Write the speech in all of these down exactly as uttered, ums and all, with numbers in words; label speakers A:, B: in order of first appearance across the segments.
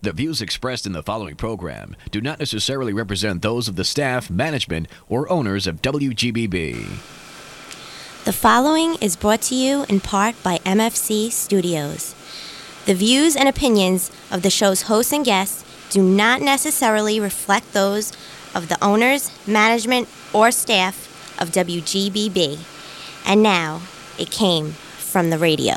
A: The views expressed in the following program do not necessarily represent those of the staff, management, or owners of W G B B.
B: The following is brought to you in part by M F C Studios. The views and opinions of the show's hosts and guests do not necessarily reflect those of the owners, management, or staff of W G B B. And now, it came from the radio.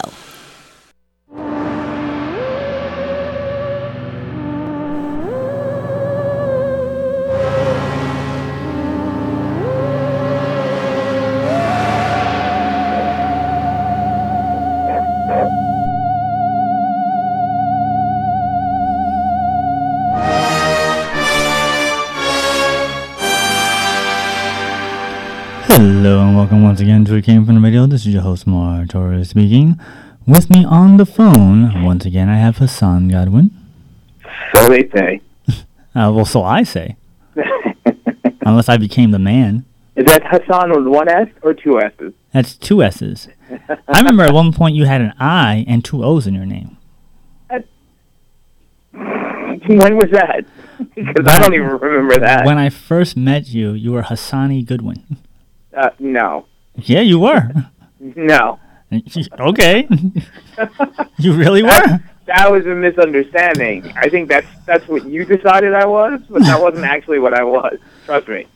C: Hello and welcome once again to It Came From The Radio. This is your host, Mar Torres speaking. With me on the phone, once again, I have Hassan Godwin.
D: So they say.
C: Uh, well, so I say. Unless I became the man.
D: Is that Hassan with one S or two S's?
C: That's two S's. I remember at one point you had an I and two O's in your name.
D: That, when was that? Because I don't even remember that.
C: When I first met you, you were Hassani Goodwin.
D: Uh, no.
C: Yeah, you were.
D: No.
C: Okay. You really were?
D: That, that was a misunderstanding. I think that's that's what you decided I was, but that wasn't actually what I was. Trust me.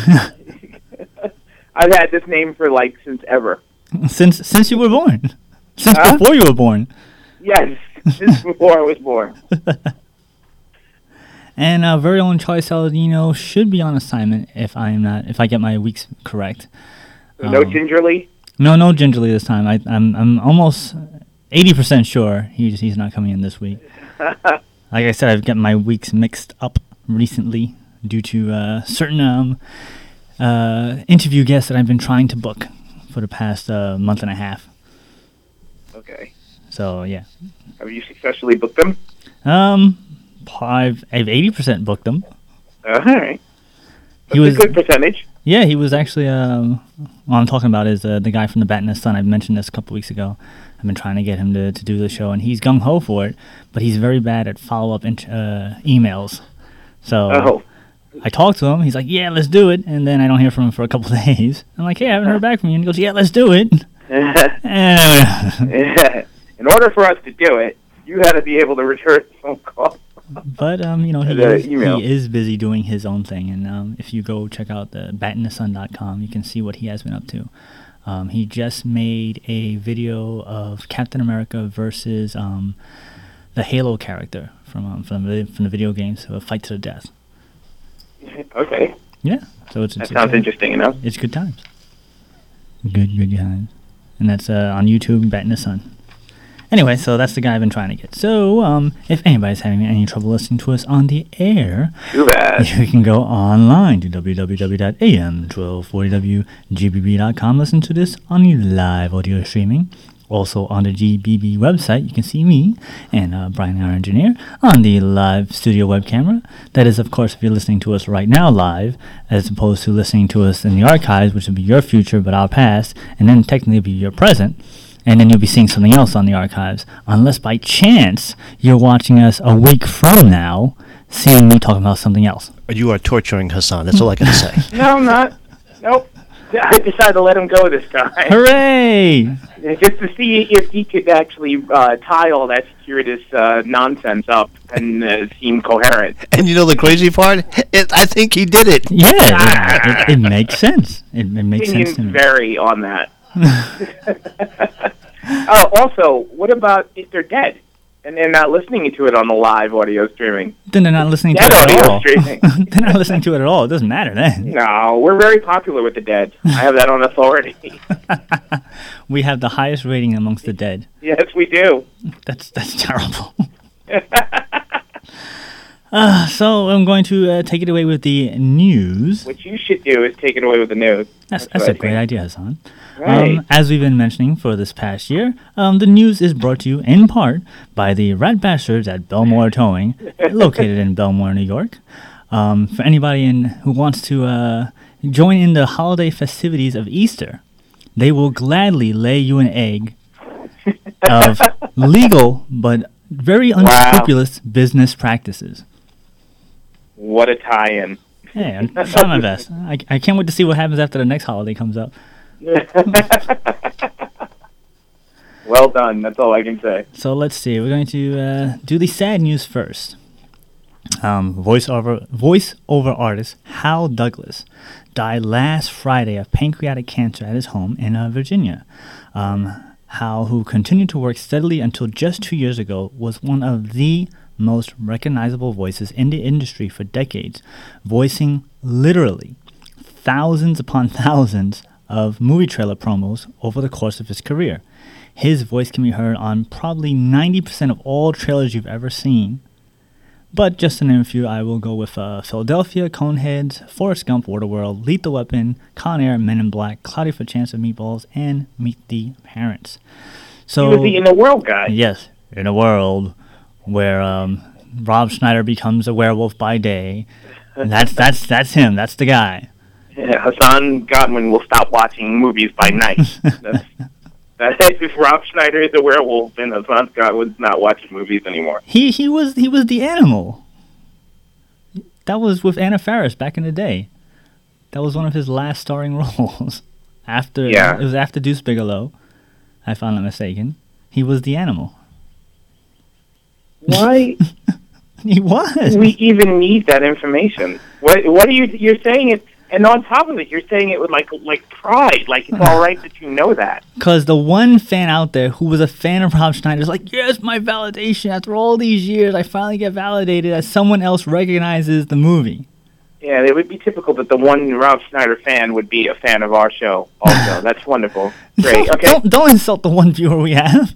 D: I've had this name for like since ever.
C: Since since you were born. Since
D: huh?
C: before you were born.
D: Yes, since before I was born.
C: And our very own Charlie Saladino should be on assignment if I am not, if I get my weeks correct.
D: No
C: um,
D: Gingerly?
C: No, no Gingerly this time. I, I'm I'm almost eighty percent sure he's he's not coming in this week. Like I said, I've got my weeks mixed up recently due to uh, certain um, uh, interview guests that I've been trying to book for the past uh, month and a half.
D: Okay.
C: So yeah.
D: Have you successfully booked them?
C: Um. I've I've eighty percent booked him.
D: Uh, all right. That's
C: he was,
D: a good percentage.
C: Yeah, he was actually, um, what I'm talking about is uh, the guy from the Bat and the Sun. I mentioned this a couple weeks ago. I've been trying to get him to, to do the show, and he's gung-ho for it, but he's very bad at follow-up int- uh, emails. So
D: oh.
C: I talked to him. He's like, yeah, let's do it. And then I don't hear from him for a couple of days. I'm like, hey, I haven't heard back from you. And he goes, yeah, let's do it.
D: And in order for us to do it, you had to be able to return a phone call.
C: But, um, you know, he
D: the
C: is,
D: email.
C: he is busy doing his own thing. And um, if you go check out the bat in the sun dot com, you can see what he has been up to. Um, he just made a video of Captain America versus um, the Halo character from um, from, the, from the video games, so a fight to the death.
D: Okay.
C: Yeah. So it's,
D: that
C: it's
D: sounds
C: it's,
D: interesting enough.
C: It's good times. Good, good times. And that's uh, on YouTube, Bat in the Sun. Anyway, so that's the guy I've been trying to get. So, um, if anybody's having any trouble listening to us on the air,
D: too bad.
C: You can go online to w w w dot a m twelve forty w g b b dot com. Listen to this on the live audio streaming. Also on the G B B website, you can see me and uh, Brian, our engineer, on the live studio web camera. That is, of course, if you're listening to us right now live, as opposed to listening to us in the archives, which would be your future but our past, and then technically be your present. And then you'll be seeing something else on the archives, unless by chance you're watching us a week from now, seeing me talking about something else.
E: You are torturing Hassan. That's all I can say.
D: No, I'm not. Nope. I decided to let him go this time.
C: Hooray!
D: Just to see if he could actually uh, tie all that circuitous uh, nonsense up and uh, seem coherent.
E: And you know the crazy part? It, I think he did it.
C: Yeah, it, it, it makes sense. It, it makes
D: Opinions
C: sense to me.
D: vary on that. Oh, also, what about if they're dead and they're not listening to it on the live audio streaming?
C: Then they're not listening to
D: Dead
C: it at
D: audio
C: all.
D: streaming.
C: They're not listening to it at all. It doesn't matter then.
D: No, we're very popular with the dead. I have that on authority.
C: We have the highest rating amongst the dead.
D: Yes, we do.
C: That's that's terrible. uh, so I'm going to uh, take it away with the news.
D: What you should do is take it away with the news.
C: That's,
D: That's
C: that's a
D: what I
C: great
D: think.
C: idea, Hassan.
D: Right.
C: Um, as we've been mentioning for this past year, um, the news is brought to you in part by the Rat Bastards at Belmore Towing, located in Belmore, New York. Um, for anybody in who wants to uh, join in the holiday festivities of Easter, they will gladly lay you an egg of legal but very
D: Wow.
C: unscrupulous business practices.
D: What a tie-in.
C: Hey, I'm trying my best. I, I can't wait to see what happens after the next holiday comes up.
D: Well done. That's all I can say.
C: So let's see. We're going to uh, do the sad news first. Um, voiceover voiceover artist Hal Douglas died last Friday of pancreatic cancer at his home in uh, Virginia. Um, Hal, who continued to work steadily until just two years ago, was one of the most recognizable voices in the industry for decades, voicing literally thousands upon thousands of movie trailer promos over the course of his career. His voice can be heard on probably ninety percent of all trailers you've ever seen. But just to name a few, I will go with uh, Philadelphia, Coneheads, Forrest Gump, Waterworld, Lethal Weapon, Con Air, Men in Black, Cloudy for Chance of Meatballs, and Meet the Parents. So,
D: He was the In the World guy.
C: yes, in a world where um, Rob Schneider becomes a werewolf by day, that's that's that's him. That's the guy.
D: Yeah, Hassan Godwin will stop watching movies by night. That's, that, if Rob Schneider is a werewolf, then Hassan Godwin's not watching movies anymore.
C: He he was he was the animal. That was with Anna Faris back in the day. That was one of his last starring roles. After
D: Yeah.
C: it was after Deuce Bigelow, if I'm not mistaken. He was the animal.
D: Why
C: He was.
D: do we even need that information? What What are you you're saying it? And on top of it, you're saying it with like like pride, like it's all right that you know that.
C: Because the one fan out there who was a fan of Rob Schneider is like, yes, my validation. After all these years, I finally get validated as someone else recognizes the movie.
D: Yeah, it would be typical that the one Rob Schneider fan would be a fan of our show. Also, that's wonderful. Great.
C: Don't,
D: Okay.
C: don't, don't insult the one viewer we have.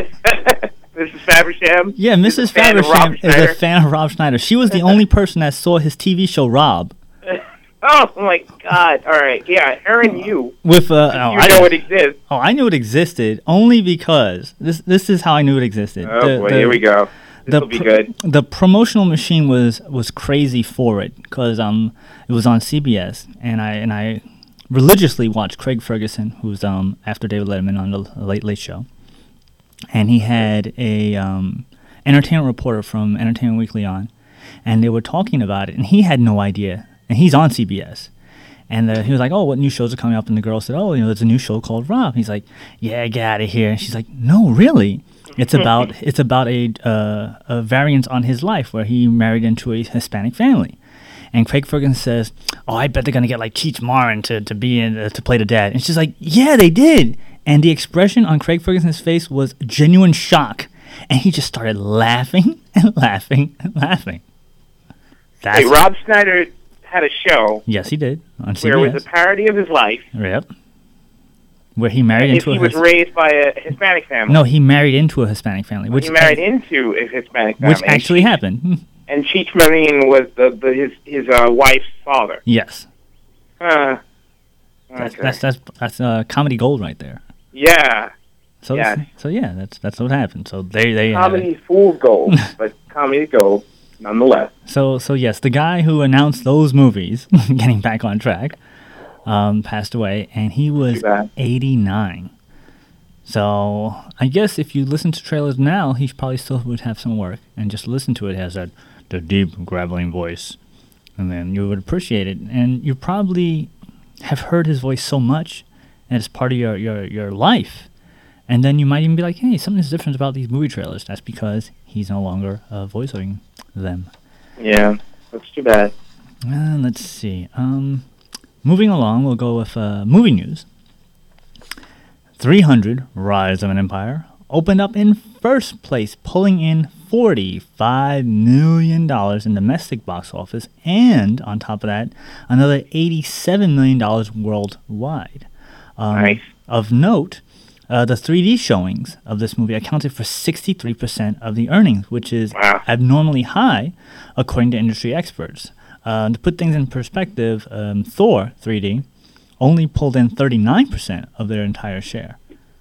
D: Missus Faversham.
C: Yeah,
D: is
C: Missus
D: a fan of Rob
C: Faversham is a
D: Schneider.
C: fan of Rob Schneider. She was the only person that saw his T V show Rob.
D: Oh my God! All right, yeah, her and you.
C: With uh, oh,
D: You
C: I,
D: know it exists.
C: oh, I knew it existed only because this this is how I knew it existed.
D: Oh
C: The-
D: boy,
C: the-
D: here we go. This
C: the
D: will be
C: pr-
D: good.
C: The promotional machine was was crazy for it because um it was on C B S and I and I religiously watched Craig Ferguson, who's um after David Letterman on the Late Late Show, and he had a um entertainment reporter from Entertainment Weekly on, and they were talking about it, and he had no idea, and he's on C B S. And uh, he was like, oh, what new shows are coming up? And the girl said, oh, you know, there's a new show called Rob. He's like, yeah, get out of here. And she's like, no, really? It's about it's about a uh, a variance on his life where he married into a Hispanic family. And Craig Ferguson says, oh, I bet they're going to get like Cheech Marin to, to be in uh, to play the dad. And she's like, yeah, they did. And the expression on Craig Ferguson's face was genuine shock. And he just started laughing and laughing and laughing. That's
D: Hey, Rob Schneider had a show
C: Yes, he did on C B S.
D: where it was a parody of his life.
C: Yep. Where he married
D: If
C: into
D: he
C: a
D: was
C: His-
D: raised by a Hispanic family.
C: No, he married into a Hispanic family, which
D: he married into a Hispanic family.
C: which actually happened.
D: And Cheech Marin was the, the his his uh, wife's father.
C: Yes,
D: Uh,
C: that's
D: okay.
C: that's that's that's uh, comedy gold right there.
D: yeah,
C: So
D: Yes.
C: so yeah, that's that's what happened. So they they uh,
D: comedy fool's gold, but comedy gold nonetheless.
C: so so yes, the guy who announced those movies, getting back on track, um, passed away, and he was
D: Too bad.
C: eighty-nine. So I guess if you listen to trailers now, he probably still would have some work, and just listen to it has that the deep gravelling voice, and then you would appreciate it. And you probably have heard his voice so much, and it's part of your your your life. And then you might even be like, hey, something's different about these movie trailers. That's because he's no longer uh, voicing them.
D: Yeah, that's too bad.
C: Uh, let's see. Um, moving along, we'll go with uh, movie news. three hundred, Rise of an Empire, opened up in first place, pulling in forty-five million dollars in domestic box office, and on top of that, another eighty-seven million dollars worldwide. Um,
D: Nice.
C: Of note, uh, the three D showings of this movie accounted for sixty-three percent of the earnings, which is
D: Wow.
C: abnormally high, according to industry experts. Uh, to put things in perspective, um, Thor three D only pulled in thirty-nine percent of their entire share.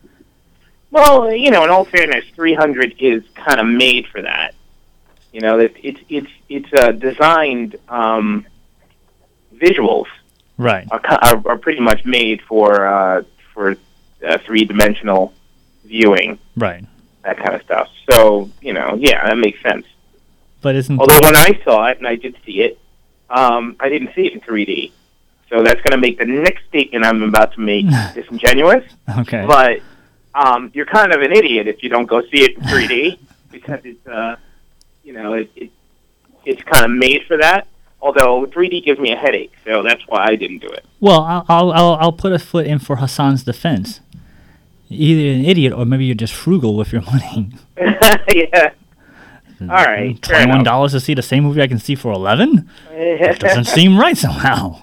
D: Well, you know, in all fairness, three hundred is kind of made for that. You know, it, it's it's it's uh, designed um, visuals
C: Right.
D: are, ki- are are pretty much made for uh, for uh, three dimensional viewing.
C: Right.
D: that kind of stuff. So, you know, yeah, that makes sense.
C: But isn't
D: Although when I saw it, and I did see it, um, I didn't see it in three D. So that's going to make the next statement I'm about to make disingenuous.
C: Okay.
D: But um, you're kind of an idiot if you don't go see it in three D because it's, uh, you know, it, it it's kind of made for that. Although three D gives me a headache, so that's why I didn't do it.
C: Well, I'll I'll I'll, I'll put a foot in for Hassan's defense. Either an idiot or maybe you're just frugal with your money.
D: Yeah. All right.
C: Twenty-one dollars to see the same movie I can see for eleven? That doesn't seem right somehow.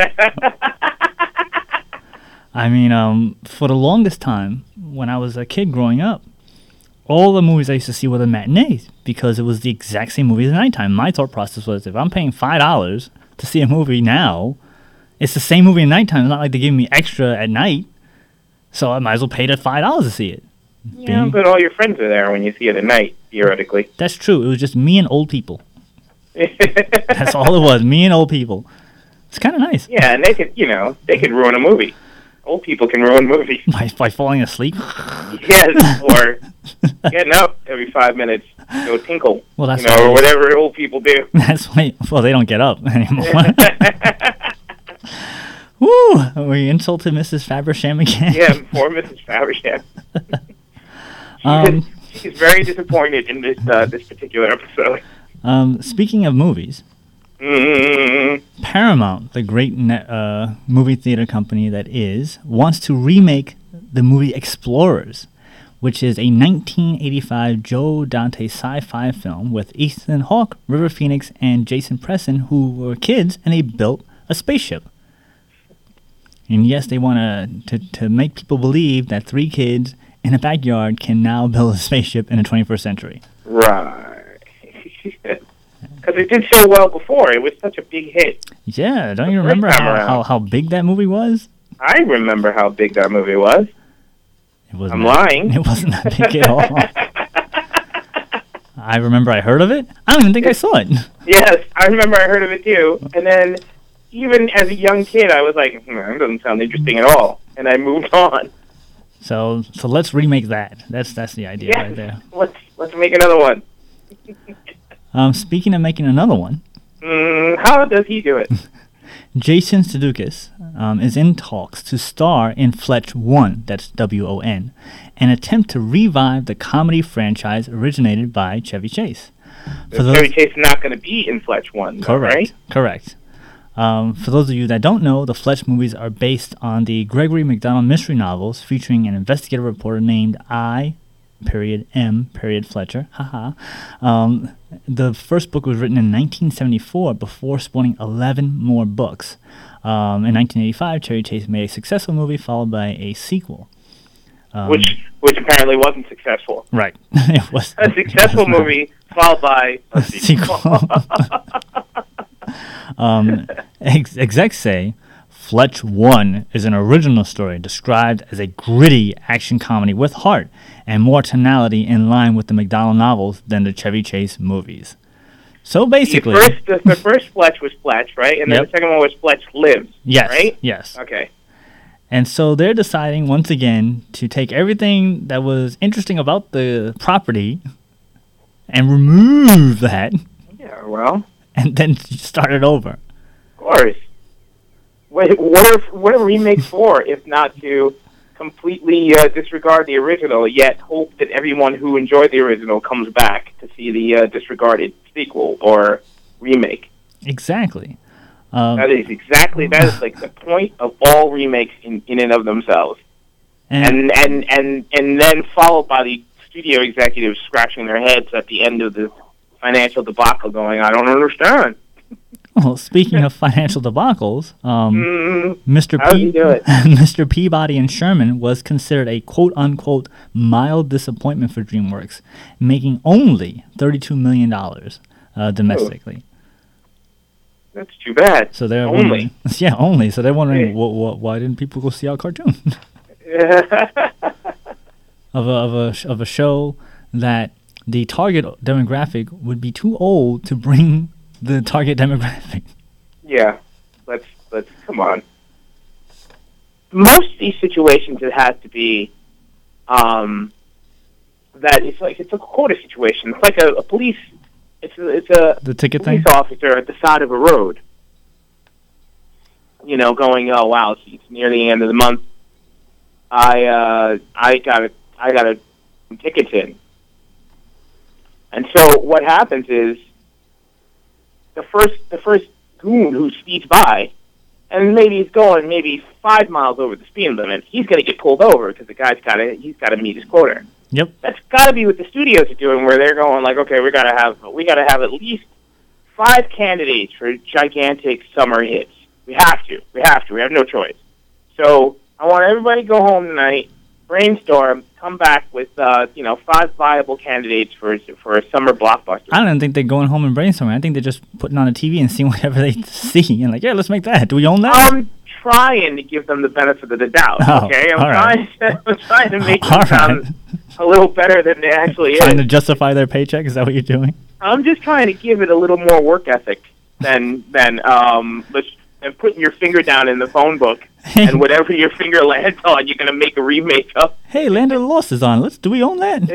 C: I mean, um, for the longest time, when I was a kid growing up, all the movies I used to see were the matinees because it was the exact same movie at nighttime. My thought process was, if I'm paying five dollars to see a movie now, it's the same movie at nighttime. It's not like they're giving me extra at night, so I might as well pay the five dollars to see it.
D: Yeah,
C: Being-
D: but all your friends are there when you see it at night, theoretically.
C: That's true. It was just me and old people. That's all it was, me and old people. It's kind of nice.
D: Yeah, and they could, you know, they could ruin a movie. Old people can ruin movies.
C: By, by falling asleep?
D: Yes, or getting up every five minutes, go tinkle,
C: Well, that's
D: you know,
C: why-
D: or whatever old people do.
C: That's why, well, they don't get up anymore. Woo! We insulted Missus Fabersham again.
D: Yeah, poor Missus Fabersham.
C: Um,
D: She's very disappointed in this uh, this particular episode.
C: um, speaking of movies,
D: Mm,
C: Paramount, the great net, uh, movie theater company that is, wants to remake the movie Explorers, which is a nineteen eighty-five Joe Dante sci-fi film with Ethan Hawke, River Phoenix, and Jason Preston, who were kids, and they built a spaceship. And yes, they want to to make people believe that three kids in a backyard can now build a spaceship in the twenty-first century.
D: right. Because it did so well before. It was such a big hit.
C: Yeah, don't
D: The
C: you
D: first
C: remember
D: time
C: how,
D: around.
C: how, how big that movie was?
D: I remember how big that movie was.
C: It wasn't
D: I'm
C: that-
D: lying.
C: It wasn't that big at all. I remember I heard of it. I don't even think I saw it.
D: Yes, I remember I heard of it too. And then, even as a young kid, I was like, hmm, that doesn't sound interesting at all. And I moved on.
C: So so let's remake that. That's that's the idea
D: Yeah,
C: right there.
D: let's let's make another one.
C: Um, speaking of making another one,
D: Mm, how does he do it?
C: Jason Sudeikis um, is in talks to star in Fletch one, that's W O N, an attempt to revive the comedy franchise originated by Chevy Chase. For those-
D: Chevy Chase is not going to be in Fletch one, though,
C: Correct.
D: right?
C: Correct. Um, for those of you that don't know, the Fletch movies are based on the Gregory MacDonald mystery novels featuring an investigative reporter named I. Period M. Period Fletcher. Haha. Um, the first book was written in nineteen seventy-four before spawning eleven more books. Um, in nineteen eighty-five, Chevy Chase made a successful movie followed by a sequel. Um,
D: Which which apparently wasn't successful.
C: right. it was
D: A successful
C: it was not.
D: movie followed by a sequel.
C: um, ex- execs say Fletch one is an original story described as a gritty action comedy with heart and more tonality in line with the McDonald novels than the Chevy Chase movies. So basically,
D: the first, the, the first Fletch was Fletch, right? And then
C: Yep.
D: the second one was Fletch Lives,
C: yes,
D: right?
C: yes.
D: Okay.
C: And so they're deciding once again to take everything that was interesting about the property and remove that
D: Yeah, well,
C: and then start it over.
D: of course. What, what, are, what are remakes for if not to completely uh, disregard the original, yet hope that everyone who enjoyed the original comes back to see the uh, disregarded sequel or remake?
C: Exactly. Um,
D: That is exactly, that is like the point of all remakes in, in and of themselves.
C: and,
D: And, and, and, and then followed by the studio executives scratching their heads at the end of the financial debacle going, I don't understand.
C: well, speaking of financial debacles, um,
D: Mm,
C: Mister
D: How did he do it?
C: Mister Peabody and Sherman was considered a quote-unquote mild disappointment for DreamWorks, making only thirty-two million dollars uh, domestically.
D: that's too bad.
C: So they're
D: Only.
C: wondering, yeah, only. So they're wondering,
D: Hey.
C: wh- wh- why didn't people go see our cartoon of a of a sh- of a show that the target demographic would be too old to bring the target demographic.
D: Yeah, let's let's come on. Most of these situations, it has to be, um, that it's like it's a quota situation. It's like a, a police. It's a, it's a
C: The ticket
D: police
C: thing?
D: officer at the side of a road. You know, going, oh wow, it's, it's near the end of the month. I uh, I got I got a tickets in, and so what happens is the first the first goon who speeds by, and maybe he's going maybe five miles over the speed limit, he's going to get pulled over because the guy's got to he's got to meet his quota.
C: Yep.
D: That's got to be what the studios are doing, where they're going like, okay, we got to have we got to have at least five candidates for gigantic summer hits. We have to, we have to, we have no choice. So I want everybody to go home tonight, brainstorm, come back with uh, you know five viable candidates for for a summer blockbuster.
C: I don't even think they're going home and brainstorming. I think they're just putting on a T V and seeing whatever they see and like, yeah, let's make that. Do we own that?
D: I'm trying to give them the benefit of the doubt.
C: Oh,
D: Okay, I'm
C: all right.
D: trying. To, I'm trying to make
C: All
D: them sound a little better than they actually
C: Trying
D: is.
C: to justify their paycheck? Is that what you're doing?
D: I'm just trying to give it a little more work ethic than than um let's- than putting your finger down in the phone book and whatever your finger lands on, you're gonna make a remake of.
C: Hey, Land of the Lost is on. Let's. Do we own that?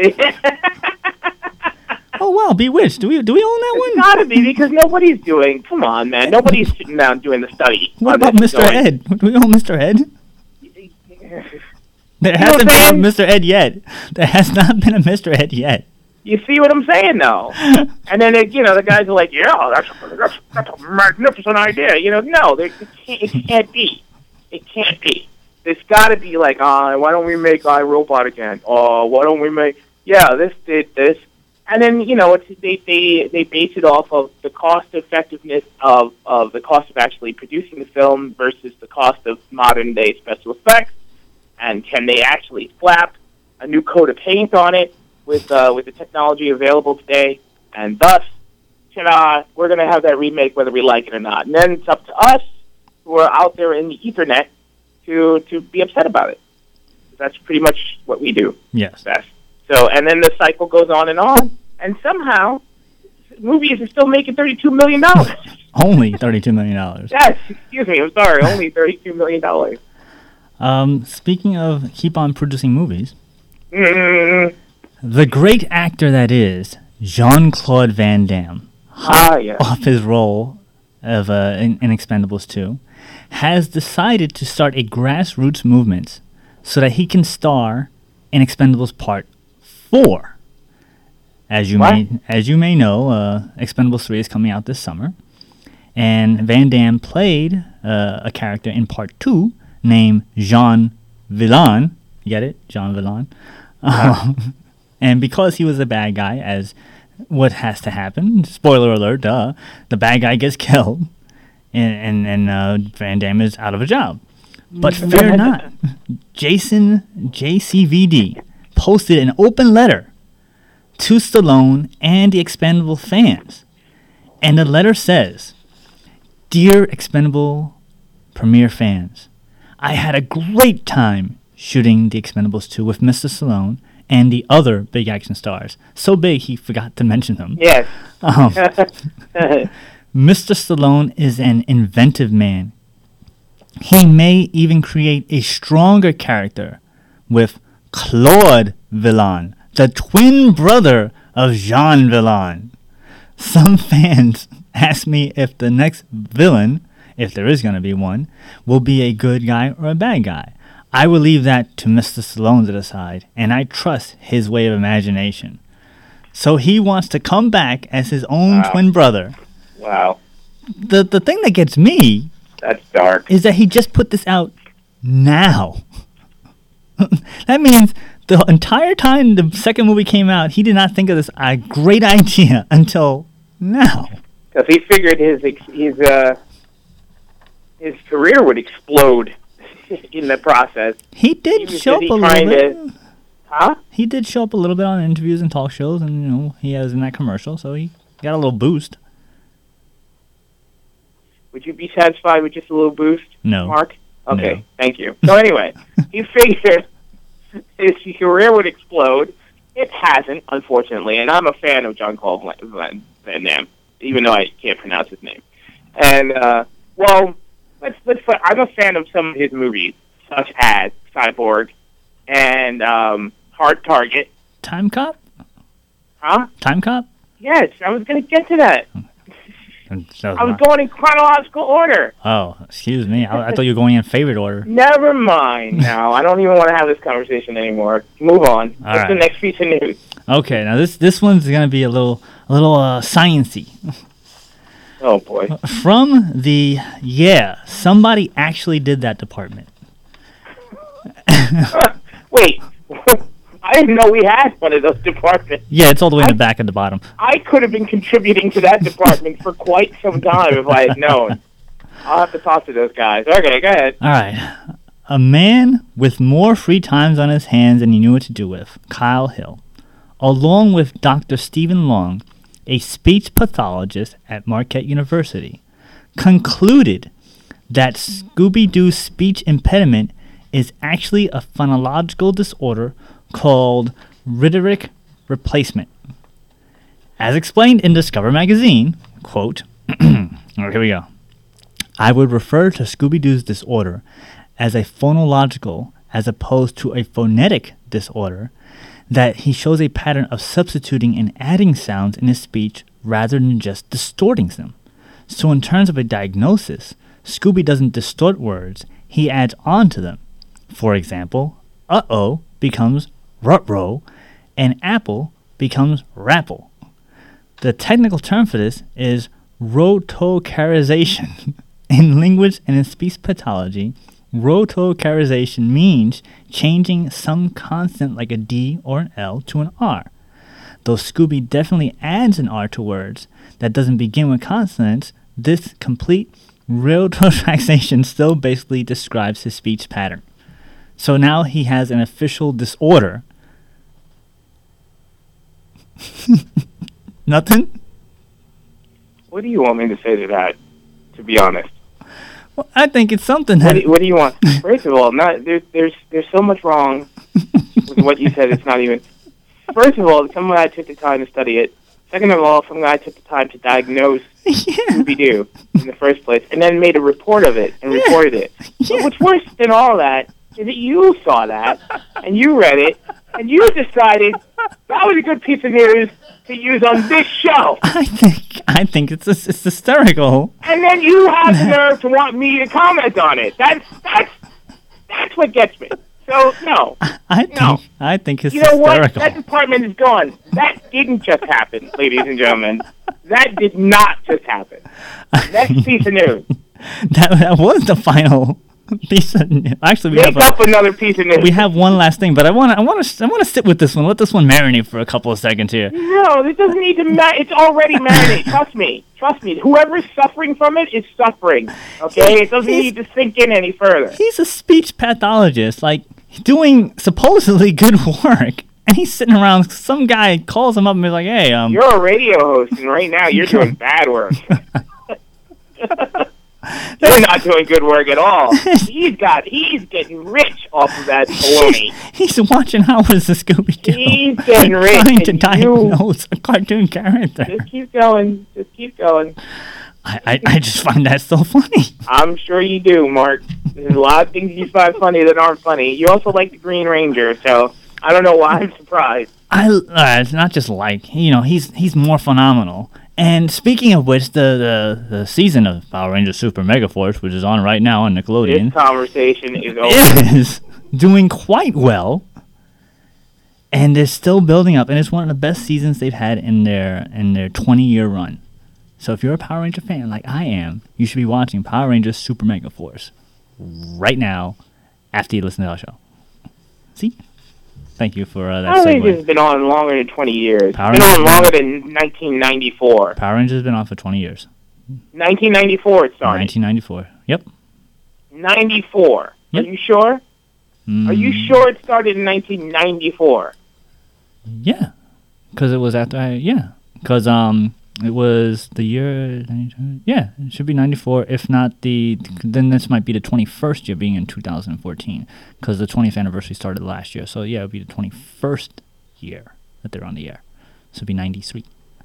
C: Oh wow, Bewitched. Do we? Do we own that
D: It's
C: one?
D: gotta be because nobody's doing. Come on, man. Nobody's sitting down doing the study.
C: What
D: on
C: about
D: this
C: Mister
D: going,
C: Ed? Do we own Mister Ed? There
D: know
C: hasn't
D: what I'm
C: been a
D: saying?
C: Mister Ed yet. There has not been a Mister Ed yet.
D: You see what I'm saying, though? And then, it, you know, the guys are like, yeah, that's, that's, that's a magnificent idea. You know, no, there, it, can't, it can't be. It can't be. There's got to be like, uh, why don't we make iRobot again? Oh, why don't we make, yeah, this did this. And then, you know, it's, they, they, they base it off of the cost effectiveness of, of the cost of actually producing the film versus the cost of modern-day special effects. And can they actually slap a new coat of paint on it with uh, with the technology available today? And thus, ta-da, we're going to have that remake whether we like it or not. And then it's up to us who are out there in the Ethernet to, to be upset about it. That's pretty much what we do
C: Yes.
D: best. So, and then the cycle goes on and on, and somehow movies are still making thirty-two million dollars.
C: Only thirty-two million dollars.
D: Yes, excuse me, I'm sorry, only thirty-two million dollars.
C: Um, speaking of keep on producing movies,
D: Mm,
C: the great actor that is Jean-Claude Van Damme,
D: ah, yes.
C: off his role of uh, in, in Expendables two, has decided to start a grassroots movement so that he can star in Expendables Part four. As you
D: What?
C: may as you may know, uh, Expendables three is coming out this summer, and Van Damme played uh, a character in Part two named Jean Villain. You get it? Jean Villain. Um, and because he was a bad guy, as what has to happen, spoiler alert, duh, the bad guy gets killed, and, and, and uh, Van Damme is out of a job. But fear not, Jason J C V D posted an open letter to Stallone and the Expendable fans. And the letter says, "Dear Expendable premiere fans, I had a great time shooting The Expendables two with Mister Stallone and the other big action stars. So big he forgot to mention them.
D: Yes.
C: Um, Mister Stallone is an inventive man. He may even create a stronger character with Claude Villain, the twin brother of Jean Villain. Some fans ask me if the next villain, if there is going to be one, will be a good guy or a bad guy. I will leave that to Mister Stallone to decide, and I trust his way of imagination. So he wants to come back as his own
D: Wow.
C: twin brother.
D: Wow.
C: The the thing that gets me
D: That's dark.
C: is that he just put this out now. That means the entire time the second movie came out, he did not think of this a great idea until now.
D: Because he figured his ex- his uh his career would explode in the process.
C: He did
D: He was
C: show up
D: busy
C: a little
D: trying
C: bit.
D: to- Huh?
C: He did show up a little bit on interviews and talk shows, and you know he was in that commercial, so he got a little boost.
D: Would you be satisfied with just a little boost,
C: No.
D: Mark? Okay,
C: No.
D: thank you. So anyway, he figured his career would explode. It hasn't, unfortunately, and I'm a fan of John Claude Van Van Damme, even though I can't pronounce his name. And uh, well, let's let's. I'm a fan of some of his movies, such as Cyborg and um, Hard Target,
C: Time Cop?
D: Huh?
C: Time Cop?
D: Yes, I was going to get to that.
C: And that was
D: I was
C: my-
D: going in chronological order.
C: Oh, excuse me. I, I thought you were going in favorite order.
D: Never mind now. I don't even want to have this conversation anymore. Move on.
C: All
D: What's
C: right.
D: the next piece of news?
C: Okay, now this this one's gonna be a little a little uh, sciency.
D: Oh, boy.
C: From the yeah, somebody actually did that department.
D: Wait. I didn't know we had one of those departments.
C: Yeah, it's all the way in the back at the bottom.
D: I could have been contributing to that department for quite some time if I had known. I'll have to talk to those guys. Okay, go ahead.
C: All right. A man with more free times on his hands than he knew what to do with, Kyle Hill, along with Doctor Stephen Long, a speech pathologist at Marquette University, concluded that Scooby-Doo's speech impediment is actually a phonological disorder called rhetoric replacement. As explained in Discover magazine, quote, all right, here we go. I would refer to Scooby-Doo's disorder as a phonological as opposed to a phonetic disorder, that he shows a pattern of substituting and adding sounds in his speech rather than just distorting them. So in terms of a diagnosis, Scooby doesn't distort words, he adds on to them. For example, uh-oh becomes rut-row, and apple becomes rapple. The technical term for this is rotocarization. In language and in speech pathology, rotocarization means changing some consonant like a D or an L to an R. Though Scooby definitely adds an R to words that doesn't begin with consonants, this complete rotocarization still basically describes his speech pattern. So now he has an official disorder. Nothing?
D: What do you want me to say to that, to be honest?
C: Well, I think it's something
D: What
C: that...
D: do, you, what do you want? First of all, not, there, there's there's so much wrong with what you said. It's not even... First of all, some guy took the time to study it. Second of all, some guy took the time to diagnose
C: yeah.
D: Scooby-Doo in the first place, and then made a report of it and
C: Yeah.
D: reported it.
C: Yeah.
D: But what's worse than all that is that you saw that, and you read it, and you decided that was a good piece of news to use on this show.
C: I think I think it's it's hysterical.
D: And then you have the nerve to want me to comment on it. That's that's that's what gets me. So no,
C: I think
D: No.
C: I think it's
D: you know what?
C: hysterical.
D: That department is gone. That didn't just happen, ladies and gentlemen. That did not just happen. Next piece of news.
C: that that was the final piece of news. Actually, we
D: Make
C: have a,
D: up another piece of news.
C: we have one last thing, but I want to I want to I want to sit with this one. Let this one marinate for a couple of seconds here.
D: No, this doesn't need to ma- It's already marinated. Trust me. Trust me. Whoever's suffering from it is suffering. Okay? It doesn't
C: He's-
D: need to sink in any further.
C: He's a speech pathologist, like doing supposedly good work, and he's sitting around. Some guy calls him up and is like, "Hey, um,
D: You're a radio host, and right now you're doing bad work. You're not doing good work at all. He's got, he's getting rich off of that baloney.
C: he's watching Howard's the Scooby Doo,
D: He's getting rich,
C: trying to
D: and
C: diagnose a cartoon character."
D: Just keep going. Just keep going.
C: I, I I just find that so funny.
D: I'm sure you do, Mark. There's a lot of things you find funny that aren't funny. You also like the Green Ranger, so I don't know why I'm surprised.
C: I uh, it's not just like, you know, he's he's more phenomenal. And speaking of which, the, the, the season of Power Rangers Super Mega Force, which is on right now on
D: This
C: Nickelodeon,
D: conversation is over.
C: is doing quite well, and they're still building up, and it's one of the best seasons they've had in their in their twenty year run. So if you're a Power Ranger fan like I am, you should be watching Power Rangers Super Mega Force right now after you listen to our show. See? Thank you for uh, that
D: Power Rangers
C: segue.
D: has been on longer than twenty years.
C: Power
D: It's been on
C: Rangers-
D: longer than nineteen ninety-four.
C: Power Rangers has been on for twenty years.
D: nineteen ninety-four it started.
C: nineteen ninety-four. Yep.
D: ninety-four.
C: Yep.
D: Are you sure?
C: Mm,
D: Are you sure it started in nineteen ninety-four?
C: Yeah. Because it was after I, yeah. Because um, it was the year, yeah, it should be ninety-four. If not the, then this might be the twenty-first year being in two thousand fourteen. Because the twentieth anniversary started last year. So yeah, it would be the twenty-first year that they're on the air. So it'd be ninety-three.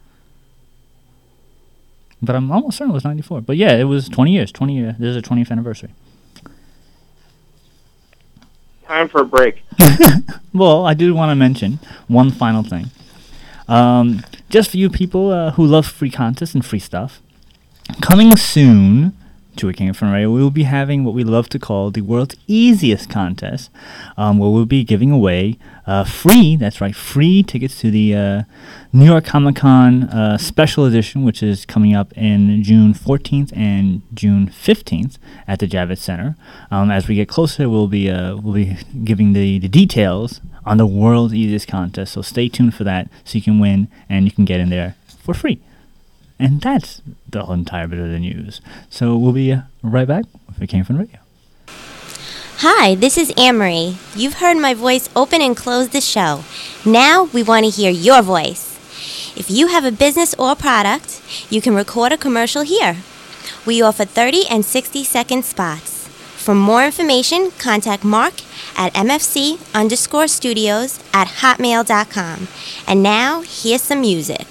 C: But I'm almost certain it was ninety-four. But yeah, it was twenty years. twenty year. This is a twentieth anniversary.
D: Time time for a break.
C: Well, I do want to mention one final thing. Um, just for you people uh, who love free contests and free stuff, coming soon to A King of Fun Radio, we will be having what we love to call the world's easiest contest, um, where we'll be giving away uh, free, that's right, free tickets to the uh, New York Comic Con uh, special edition, which is coming up in June fourteenth and June fifteenth at the Javits Center. Um, as we get closer, we'll be uh, we'll be giving the, the details on the world's easiest contest, so stay tuned for that so you can win and you can get in there for free. And that's the whole entire bit of the news. So we'll be uh, right back with A King of Fun Radio.
B: Hi, this is Anne-Marie. You've heard my voice open and close the show. Now we want to hear your voice. If you have a business or product, you can record a commercial here. We offer thirty and sixty second spots. For more information, contact Mark at mfc underscore studios at hotmail dot com. And now, here's some music.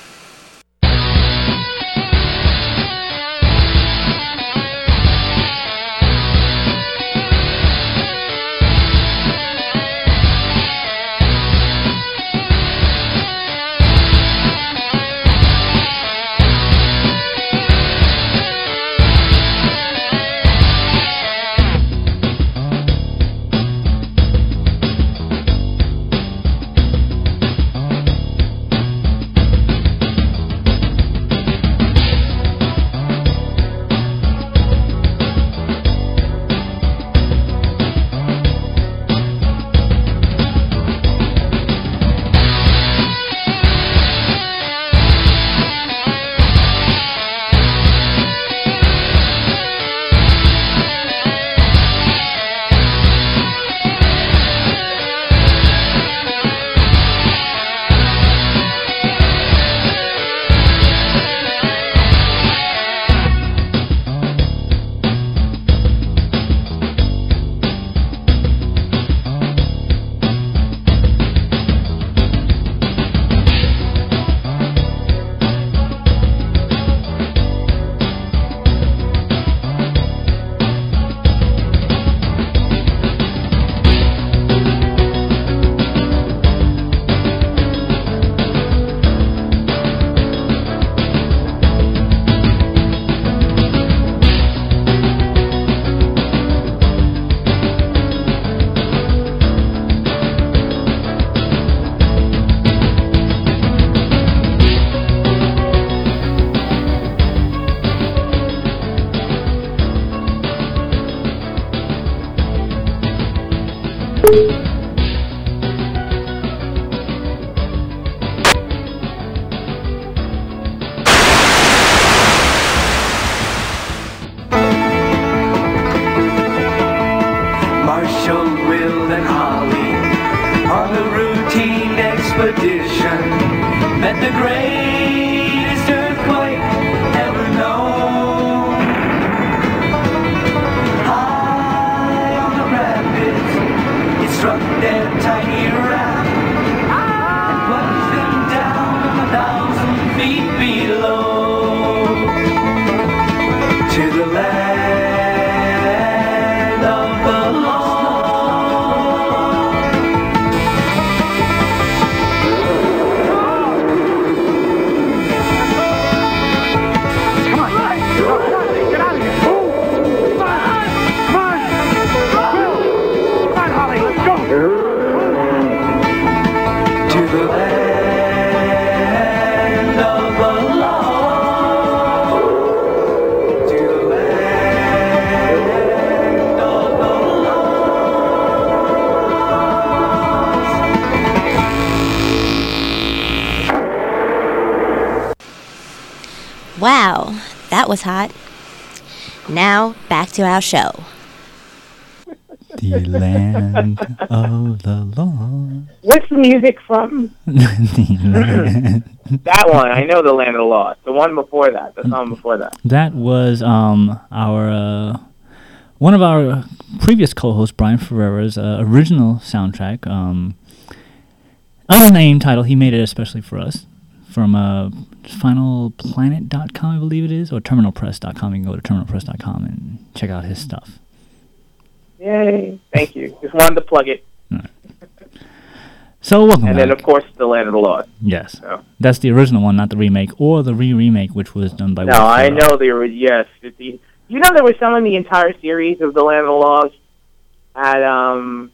F: Marshall, Will, and Holly on the routine expedition met the greatest earthquake ever known. High on the rapids, it struck their tiny raft and plunged them down a thousand feet below to the land of the lost.
B: Wow, that was hot. Now, back to our show.
C: The land of the Lord.
D: What's the music from?
C: The land.
D: That one. I know the Land of the Lost. The one before that. The song before that.
C: That was um our uh, one of our previous co-hosts, Brian Ferrera's uh, original soundtrack. Um, unnamed title. He made it especially for us from uh, final planet dot com, I believe it is, or terminal press dot com. You can go to terminal press dot com and check out his stuff.
D: Yay! Thank you. Just wanted to plug it.
C: So welcome
D: And
C: back.
D: then, of course, The Land of the Lost.
C: Yes.
D: So.
C: That's the original one, not the remake, or the re-remake, which was done by
D: No,
C: Will
D: I
C: Ferrell.
D: know they were, yes. It's the, you know they were selling the entire series of The Land of the Lost at, um,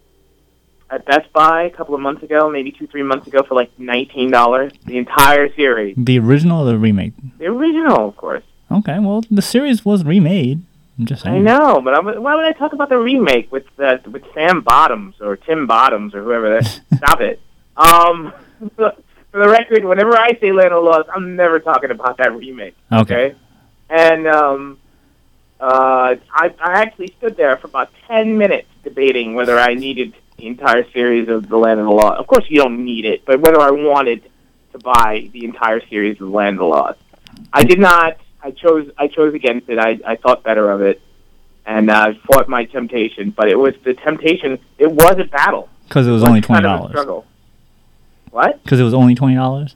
D: at Best Buy a couple of months ago, maybe two, three months ago, for like nineteen dollars. The entire series.
C: The original or the remake?
D: The original, of course.
C: Okay, well, the series was remade. I'm just saying.
D: I know, but I'm, why would I talk about the remake with uh, with Sam Bottoms or Tim Bottoms or whoever? That, stop it. Um, for the record, whenever I say Land of the Lost, I'm never talking about that remake.
C: Okay.
D: Okay. And um, uh, I I actually stood there for about ten minutes debating whether I needed the entire series of The Land of the Lost. Of course, you don't need it, but whether I wanted to buy the entire series of The Land of the Lost, I did not. I chose I chose against it. I, I thought better of it, and uh, fought my temptation. But it was the temptation. It was a battle.
C: Because it was
D: It
C: only
D: was
C: twenty
D: kind of a
C: dollars.
D: struggle. What?
C: Because it was only twenty dollars.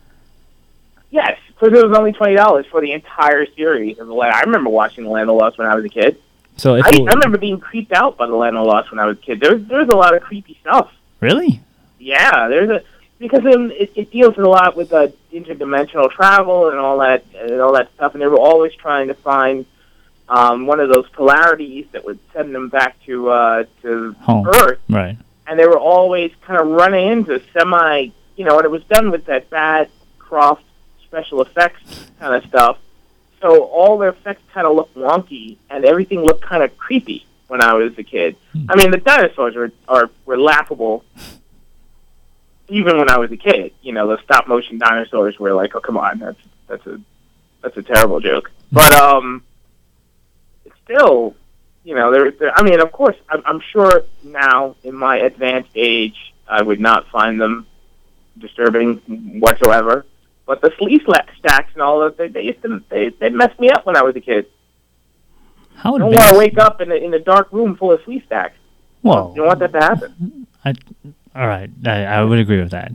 D: Yes, because it was only twenty dollars for the entire series of the Land. I remember watching The Land of the Lost when I was a kid.
C: So if
D: I,
C: it,
D: I remember being creeped out by The Land of the Lost when I was a kid. There was there was a lot of creepy stuff.
C: really,
D: Yeah, there's a because um, it, it deals a lot with uh, interdimensional travel and all that and all that stuff, and they were always trying to find um, one of those polarities that would send them back to uh, to
C: home,
D: Earth,
C: right?
D: and they were always kind of running into semi, you know, and it was done with that bad Croft special effects kind of stuff. So all their effects kind of looked wonky, and everything looked kind of creepy when I was a kid. I mean, the dinosaurs were are were laughable. Even when I was a kid, you know, the stop motion dinosaurs were like, "Oh, come on, that's that's a that's a terrible joke." But um, it's still, you know, there. there I mean, of course, I'm, I'm sure now in my advanced age, I would not find them disturbing whatsoever. But the flea sla- stacks and all that, they, they used to they they messed me up when I was a kid.
C: How
D: I don't
C: advanced?
D: want to wake up in a, in a dark room full of flea stacks.
C: Well,
D: You don't want that to happen.
C: I, all right, I, I would agree with that.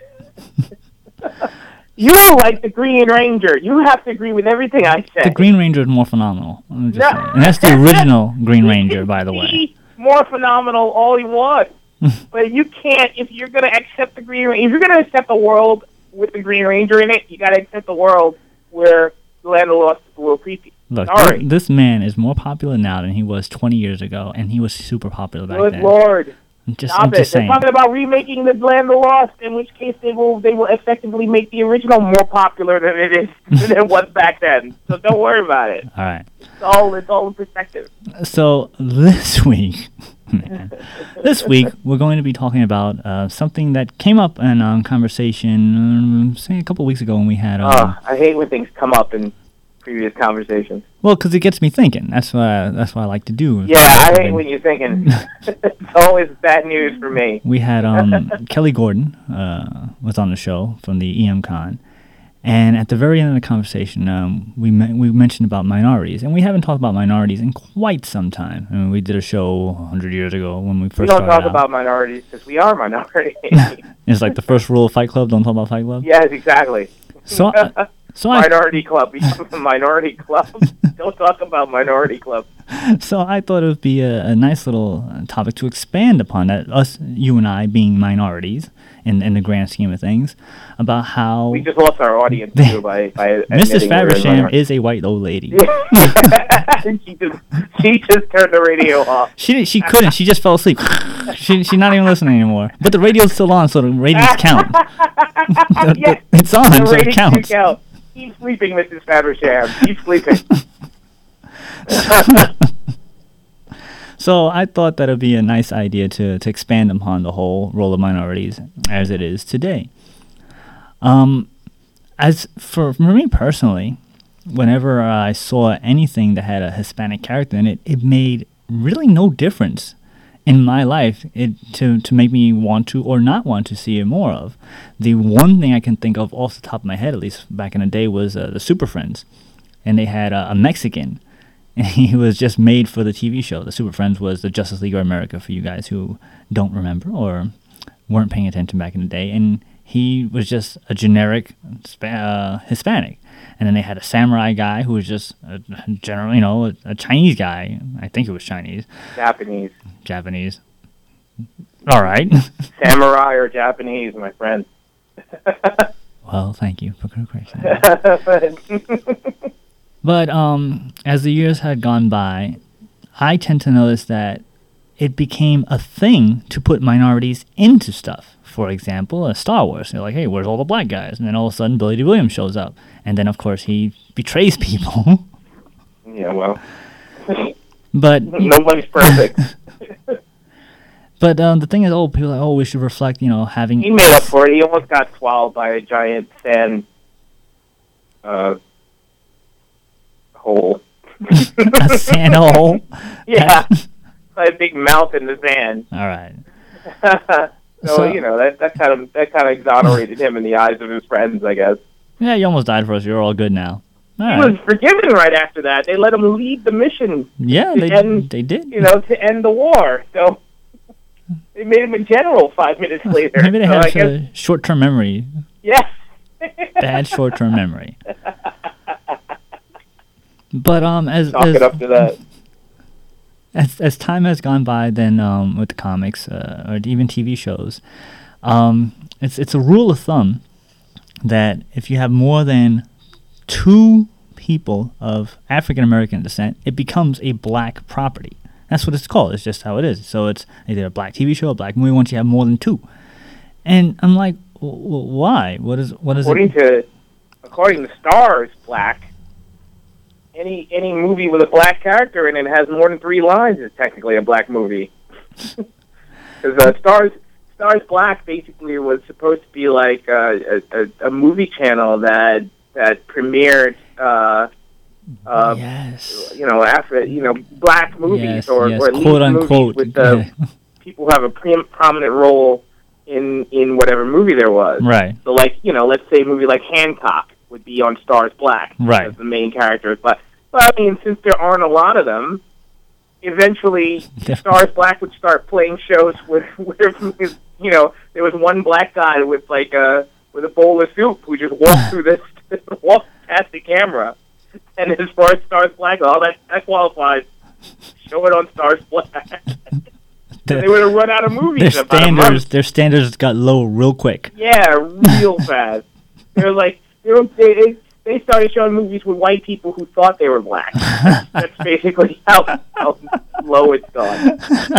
D: You are like the Green Ranger. You have to agree with everything I say.
C: The Green Ranger is more phenomenal. I'm just
D: No.
C: saying. And that's the original Green Ranger, by the way.
D: He's more phenomenal all he wants. But you can't, if you're going to accept the Green Ranger, if you're going to accept the world with the Green Ranger in it, you got to accept the world where the Land of the Lost is a little creepy.
C: Look,
D: Sorry.
C: th- this man is more popular now than he was twenty years ago, and he was super popular back
D: Good
C: then.
D: Lord.
C: I'm just,
D: Stop
C: I'm
D: it.
C: just
D: They're
C: saying.
D: talking about remaking the Land of the Lost, in which case they will they will effectively make the original more popular than it is than it was back then. So don't worry about it.
C: All right.
D: It's all it's all in perspective.
C: So this week, man, this week we're going to be talking about uh, something that came up in um, conversation, um, say a couple weeks ago when we had. Um,
D: Oh, I hate when things come up in previous conversations.
C: Well, because it gets me thinking. That's why. That's what I like to do.
D: Yeah, I hate when you're thinking. It's always bad news for me.
C: We had um, Kelly Gordon uh, was on the show from the E M Con, and at the very end of the conversation, um, we me- we mentioned about minorities, and we haven't talked about minorities in quite some time. I mean, we did a show a hundred years ago when we first
D: We don't
C: started
D: talk
C: out.
D: about minorities because we are minorities.
C: It's like the first rule of Fight Club: don't talk about Fight Club.
D: Yes, exactly.
C: So, uh, so I
D: Minority Club. Become a minority club. Don't talk about minority club.
C: so I thought it would be a, a nice little uh, topic to expand upon that. Us, you and I, being minorities in in the grand scheme of things, about how
D: We just lost our audience too by by
C: Missus
D: admitting we were
C: Faversham
D: minority.
C: is a white old lady.
D: she just she just turned the radio off.
C: She she couldn't. She just fell asleep. she she's not even listening anymore. But the radio's still on, so the ratings count. The- the-
D: Yes,
C: it's on,
D: the
C: so it
D: ratings do
C: counts.
D: count. Keep sleeping, Missus Faversham. Keep sleeping.
C: So I thought that would be a nice idea to, to expand upon the whole role of minorities as it is today. Um, as for, for me personally, whenever I saw anything that had a Hispanic character in it, it made really no difference in my life it, to, to make me want to or not want to see it more of. The one thing I can think of off the top of my head, at least back in the day, was uh, the Super Friends. And they had uh, a Mexican. And he was just made for the T V show. The Super Friends was the Justice League of America, for you guys who don't remember or weren't paying attention back in the day. And he was just a generic uh, Hispanic. And then they had a samurai guy who was just a general, you know, a, a Chinese guy. I think it was Chinese.
D: Japanese.
C: Japanese. All right.
D: Samurai or Japanese, my friend.
C: Well, thank you for correcting that. But um, as the years had gone by, I tend to notice that it became a thing to put minorities into stuff. For example, uh, Star Wars. They're like, hey, where's all the black guys? And then all of a sudden, Billy D. Williams shows up. And then, of course, he betrays people.
D: Yeah, well.
C: But
D: Nobody's perfect.
C: But um, the thing is, oh, people are like, oh, we should reflect, you know, having...
D: He made up for it. He almost got swallowed by a giant sand uh, hole.
C: A sand hole?
D: Yeah. A big mouth in the sand.
C: All right.
D: so,
C: So-
D: you know, that, that kind of that kind of exonerated him in the eyes of his friends, I guess.
C: Yeah, you almost died for us. You're all good now. All
D: He
C: right.
D: was forgiven right after that. They let him lead the mission,
C: Yeah,
D: to
C: they,
D: end-
C: they did.
D: you know, to end the war. So they made him a general five minutes later.
C: Maybe they
D: so
C: had
D: I guess,
C: uh, short-term memory.
D: yes.
C: Bad short-term memory. But um, as
D: Chalk
C: as,
D: it up to that.
C: as as time has gone by, then um, with the comics uh, or even T V shows, um, it's it's a rule of thumb that if you have more than two people of African American descent, it becomes a black property. That's what it's called. It's just how it is. So it's either a black T V show, a black movie. Once you have more than two, and I'm like, w- w- why? What is what is
D: According
C: it?
D: to according to Stars Black, any any movie with a black character in it has more than three lines is technically a black movie. Because uh, Stars Stars Black basically was supposed to be like uh, a, a a movie channel that that premiered uh, uh,
C: Yes.
D: you know Afro you know black movies
C: Yes,
D: or,
C: yes,
D: or at least
C: quote
D: movies
C: unquote.
D: with the people who have a pre- prominent role in in whatever movie there was.
C: Right.
D: So, like, you know, let's say a movie like Hancock would be on Stars Black
C: Right.
D: as the main character. But, but, I mean, since there aren't a lot of them, eventually Stars Black would start playing shows where, where, you know, there was one black guy with, like, a, with a bowl of soup who just walked through this, walked past the camera. And as far as Stars Black, oh, that, that qualifies. Show it on Stars Black.
C: The-
D: they would have run out of movies
C: their
D: in about a
C: standards,
D: month.
C: their standards got low real quick.
D: Yeah, real fast. They were like, they, were, they, they they started showing movies with white people who thought they were black. That's, that's basically how, how low it's gone.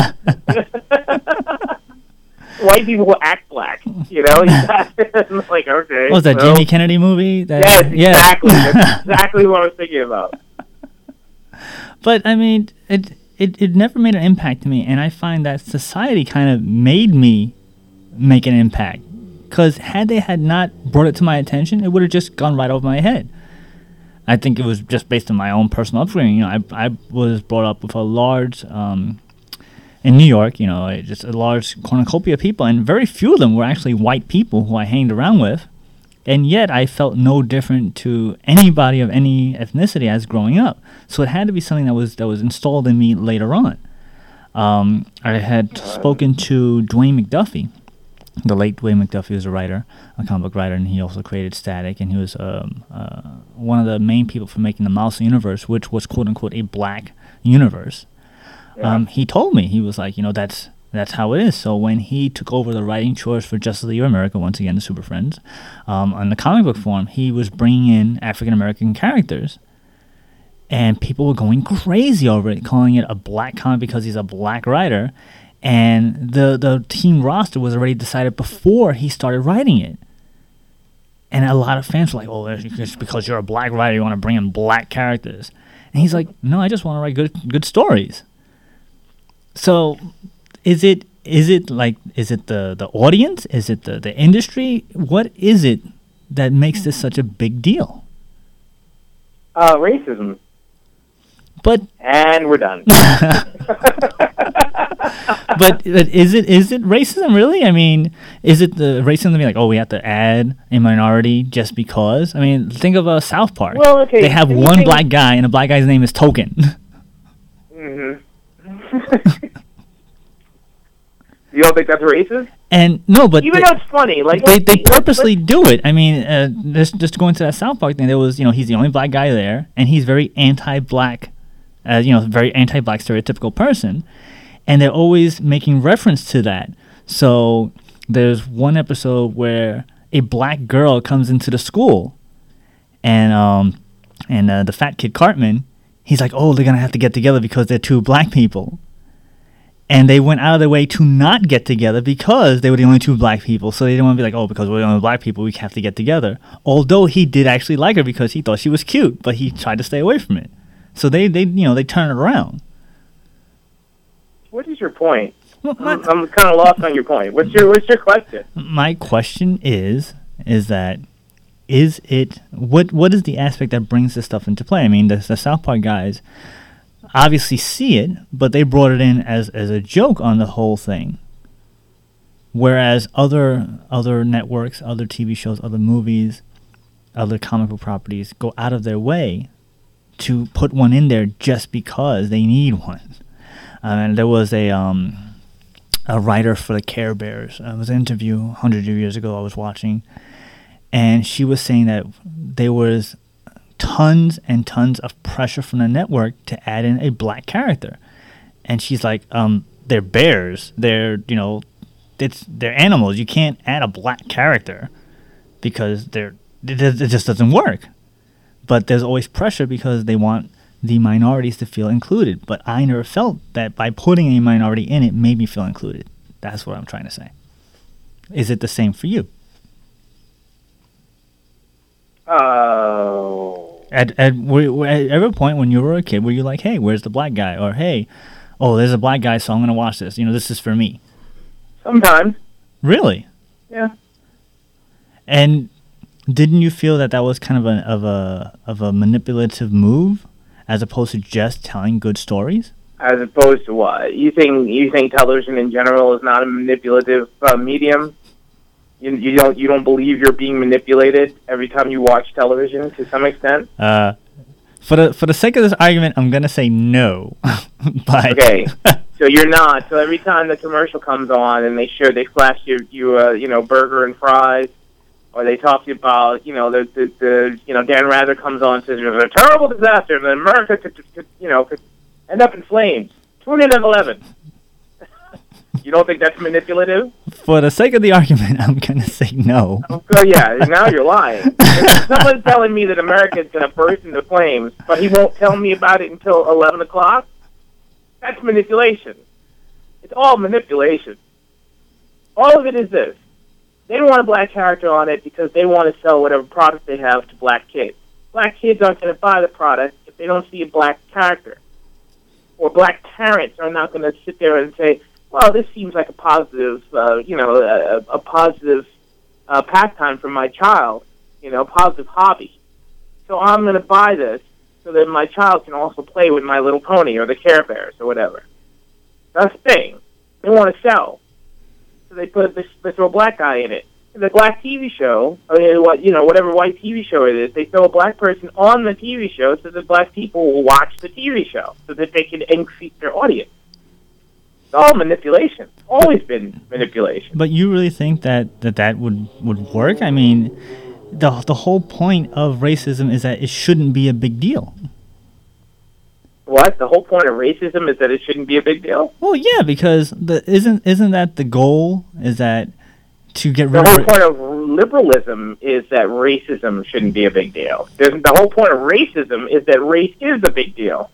D: White people will act black, you know? I'm like, okay.
C: What was that,
D: well,
C: Jamie Kennedy movie? That,
D: Yes,
C: yeah.
D: exactly. That's exactly what I was thinking about.
C: But, I mean, it, it, it never made an impact to me, and I find that society kind of made me make an impact. Because had they had not brought it to my attention, it would have just gone right over my head. I think it was just based on my own personal upbringing. You know, I, I was brought up with a large, um, in New York, you know, just a large cornucopia of people, and very few of them were actually white people who I hanged around with. And yet I felt no different to anybody of any ethnicity as growing up. So it had to be something that was that was installed in me later on. Um, I had spoken to Dwayne McDuffie. The late Dwayne McDuffie was a writer, a comic book writer, and he also created Static, and he was um, uh, one of the main people for making the Mouse universe, which was quote-unquote a black universe.
D: Yeah.
C: Um, he told me, he was like, you know, that's that's how it is. So when he took over the writing chores for Justice League of America, once again, the Super Friends, um, on the comic book form, he was bringing in African-American characters, and people were going crazy over it, calling it a black comic because he's a black writer. And the, the team roster was already decided before he started writing it. And a lot of fans were like, oh, it's just because you're a black writer, you want to bring in black characters. And he's like, no, I just want to write good good stories. So is it is it like, is it the, the audience? Is it the, the industry? What is it that makes this such a big deal?
D: Uh, racism.
C: But
D: And we're done.
C: but, but is it is it racism really? I mean, is it the racism to be like, oh, we have to add a minority just because? I mean, think of uh, South Park.
D: Well, okay,
C: They have one
D: anything-
C: black guy, and the black guy's name is Hmm
D: hmm You don't think that's racist?
C: And no, but
D: Even
C: they,
D: though it's funny, like
C: they, they
D: let's-
C: purposely
D: let's-
C: do it. I mean, uh, just just going to that South Park thing, there was, you know, he's the only black guy there, and he's very anti-black, uh, you know, very anti-black stereotypical person, and they're always making reference to that. So there's one episode where a black girl comes into the school, and um, and uh, the fat kid Cartman, he's like, oh, they're gonna have to get together because they're two black people. And they went out of their way to not get together because they were the only two black people. So they didn't want to be like, oh, because we're the only black people, we have to get together. Although he did actually like her because he thought she was cute, but he tried to stay away from it. So they, they you know, they turn it around.
D: What is your point?
C: Well,
D: I'm,
C: my,
D: I'm kind of lost on your point. What's your What's your question?
C: my question is, is that, is it, what what is the aspect that brings this stuff into play? I mean, the, the South Park guys obviously see it, but they brought it in as, as a joke on the whole thing. Whereas other other networks, other T V shows, other movies, other comic book properties go out of their way to put one in there just because they need one. Um, and there was a um, a writer for the Care Bears. Uh, it was an interview a hundred years ago I was watching, and she was saying that there was tons and tons of pressure from the network to add in a black character. And she's like, um, they're bears. They're, you know, it's they're animals. You can't add a black character because they're it, it just doesn't work. But there's always pressure because they want the minorities to feel included. But I never felt that by putting a minority in it made me feel included. That's what I'm trying to say. Is it the same for you?
D: Oh.
C: At at, were, at every point when you were a kid, were you like, hey, where's the black guy? Or, hey, oh, there's a black guy, so I'm going to watch this. You know, this is for me.
D: Sometimes.
C: Really?
D: Yeah.
C: And didn't you feel that that was kind of a of a of a manipulative move, as opposed to just telling good stories?
D: As opposed to what? You think you think television in general is not a manipulative uh, medium? You, you don't you don't believe you're being manipulated every time you watch television to some extent?
C: Uh, for the for the sake of this argument, I'm gonna say no. But
D: Okay, so you're not. So every time the commercial comes on and they show they flash you you uh, you know burger and fries, or they talk to you about you know the the, the you know Dan Rather comes on and says there's a terrible disaster and America could, could you know could end up in flames. Tune in at eleven. You don't think that's manipulative?
C: for the sake of the argument, I'm gonna say no.
D: Oh, yeah, now you're lying. If someone's telling me that America is going to burst into flames, but he won't tell me about it until eleven o'clock, that's manipulation. It's all manipulation. All of it is this. They don't want a black character on it because they want to sell whatever product they have to black kids. Black kids aren't going to buy the product if they don't see a black character. Or black parents are not going to sit there and say, well, this seems like a positive, uh, you know, a, a positive uh, pastime for my child, you know, positive hobby. So I'm going to buy this so that my child can also play with My Little Pony or the Care Bears or whatever. That's the thing. They want to sell. So they put this, they throw a black guy in it. In the black T V show, I mean, what you know, whatever white T V show it is, they throw a black person on the T V show so that black people will watch the T V show so that they can increase their audience. It's all manipulation. Always been manipulation.
C: But you really think that that, that would, would work? I mean, the the whole point of racism is that it shouldn't be a big deal.
D: What? The whole point of racism is that it shouldn't be a big deal?
C: Well, yeah, because the isn't isn't that the goal? Is that to get
D: The
C: rid
D: whole
C: of
D: point of liberalism is that racism shouldn't be a big deal. There's, the whole point of racism is that race is a big deal.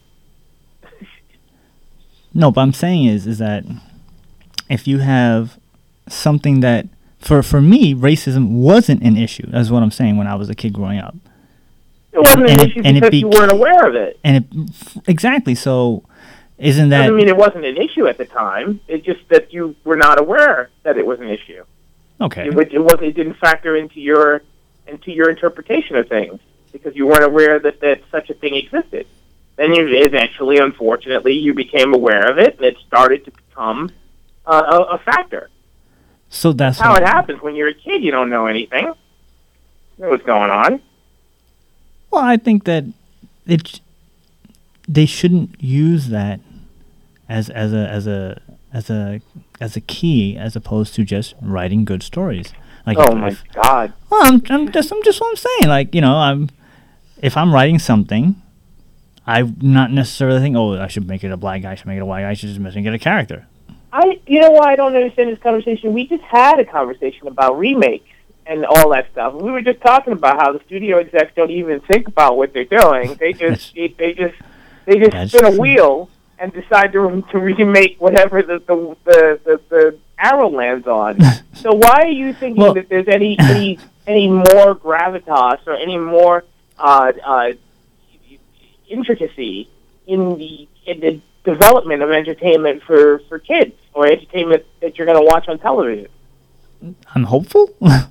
C: No, but I'm saying is is that if you have something that for for me racism wasn't an issue. That's what I'm saying when I was a kid growing up.
D: It wasn't
C: And
D: an
C: it-
D: issue
C: and it
D: because you
C: bec-
D: weren't aware of it.
C: And it exactly so isn't that
D: Doesn't mean it wasn't an issue at the time. It's just that you were not aware that it was an issue.
C: okay?
D: It, it wasn't. It didn't factor into your into your interpretation of things because you weren't aware that, that such a thing existed. Then you eventually, unfortunately, you became aware of it, and it started to become uh, a, a factor.
C: So that's
D: That's how
C: what-
D: it happens. When you're a kid, you don't know anything. You know what's going on.
C: Well, I think that it they shouldn't use that as as a as a as a as a key as opposed to just writing good stories. Like
D: Oh
C: if,
D: my
C: if,
D: God!
C: well, I'm, I'm just I'm just what I'm saying. Like you know, I'm if I'm writing something, I not necessarily think, oh, I should make it a black guy, I should make it a white guy, I should just make it a character.
D: I, you know why I don't understand this conversation? We just had a conversation about remakes and all that stuff. We were just talking about how the studio execs don't even think about what they're doing. They just, they, they just, they just
C: That's
D: spin a
C: true.
D: wheel and decide to to remake whatever the the the, the, the arrow lands on. So why are you thinking
C: Well-
D: that there's any any any more gravitas or any more uh, uh, intricacy in the in the development of entertainment for, for kids or entertainment that you're going to watch on television?
C: I'm hopeful.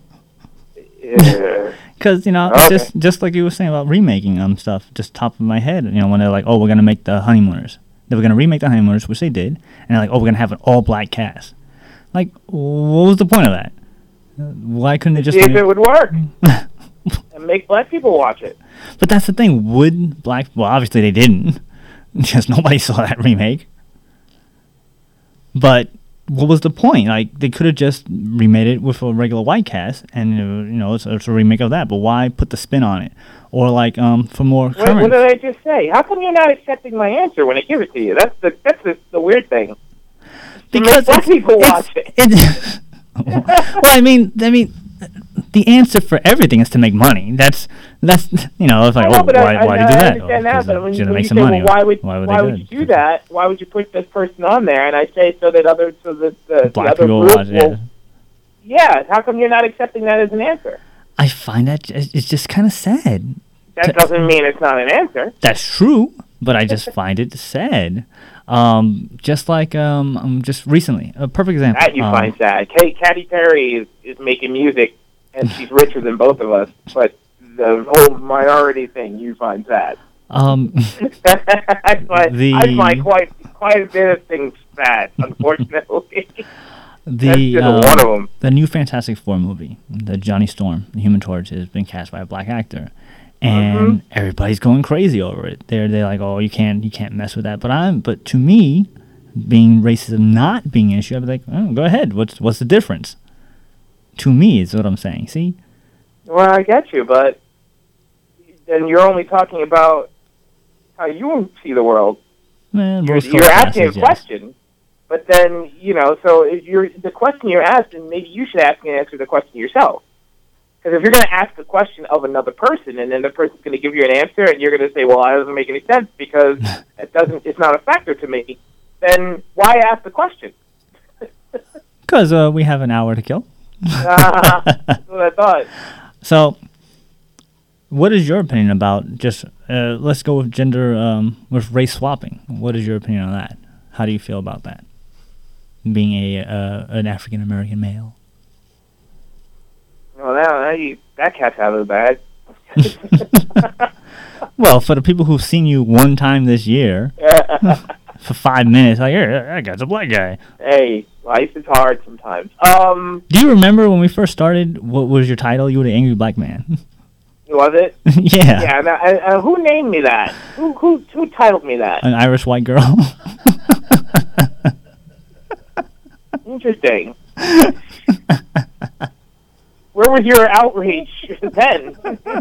D: Yeah.
C: Because, you know,
D: Okay.
C: just just like you were saying about remaking um stuff, just top of my head, you know, when they're like, oh, we're going to make the Honeymooners. They were going to remake the Honeymooners, which they did, and they're like, oh, we're going to have an all-black cast. Like, what was the point of that? Uh, Why couldn't they just...
D: See if
C: make-
D: it would work and make black people watch it.
C: But that's the thing, would black... Well, obviously they didn't, because nobody saw that remake. But what was the point? Like, they could have just remade it with a regular white cast, and, uh, you know, it's, it's a remake of that, but why put the spin on it? Or, like, um, for more
D: What,
C: current...
D: what did I just say? How come you're not accepting my answer when I give it to you? That's the that's the, the weird thing. To make black people watch it.
C: it's- well, I mean, I mean, the answer for everything is to make money. That's that's you know, it's like,
D: I know,
C: oh,
D: but
C: why
D: I,
C: why
D: I,
C: do you do
D: I
C: that?
D: understand
C: Oh,
D: that,
C: 'cause
D: but
C: it
D: when,
C: should
D: when
C: make
D: you
C: some
D: say,
C: money.
D: well, why would
C: why would,
D: why
C: they
D: would
C: do
D: you
C: it?
D: do that? Why would you put this person on there? And I say so that other so that the, the
C: Black
D: other
C: people
D: group
C: watch,
D: will.
C: yeah.
D: Yeah, how come you're not accepting that as an answer?
C: I find that it's it's just kind of sad.
D: That
C: To-
D: doesn't mean it's not an answer.
C: That's true, but I just find it sad. Um, just like um, um, just recently, a perfect example.
D: That you
C: um,
D: find sad. Kate, Katy Perry is, is making music, and she's richer than both of us. But the whole minority thing you find sad.
C: Um,
D: I find,
C: The-
D: I find quite quite a bit of things sad, unfortunately.
C: the
D: That's just
C: um,
D: one of them.
C: the new Fantastic Four movie, the Johnny Storm, the Human Torch, has been cast by a black actor, and everybody's going crazy over it. They're they're like, oh, you can't you can't mess with that. But I'm but to me, being racism not being an issue, I'd be like, oh, go ahead. What's what's the difference? To me, is what I'm saying. See,
D: Well, I get you, but then you're only talking about how you see the world.
C: Man,
D: You're,
C: rose-colored
D: you're asking a
C: glasses, yes.
D: question, but then you know. So if you're the question you're asking, maybe you should ask and answer the question yourself. Because if you're going to ask the question of another person, and then the person's going to give you an answer, and you're going to say, "Well, that doesn't make any sense because it doesn't. It's not a factor to me." Then why ask the question?
C: Because uh, we have an hour to kill.
D: Ah, that's what I thought.
C: So, what is your opinion about just, uh, let's go with gender, um, with race swapping. What is your opinion on that? How do you feel about that? Being a uh, an African American male.
D: Well, now, now you, that cat's out of the bag.
C: Well, for the people who've seen you one time this year, for five minutes, like, here, that guy's a black guy.
D: Hey, life is hard sometimes. Um,
C: Do you remember when we first started, what was your title? You were the angry black man.
D: was it?
C: yeah.
D: Yeah. Now, uh, uh, who named me that? Who who who titled me that?
C: An Irish white girl.
D: Interesting. Where was your outrage then?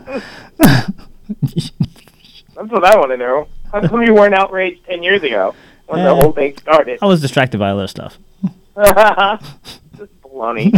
D: That's what I want to know. How come you weren't outraged ten years ago when the
C: Eh.
D: whole thing started?
C: I was distracted by other stuff.
D: Just baloney.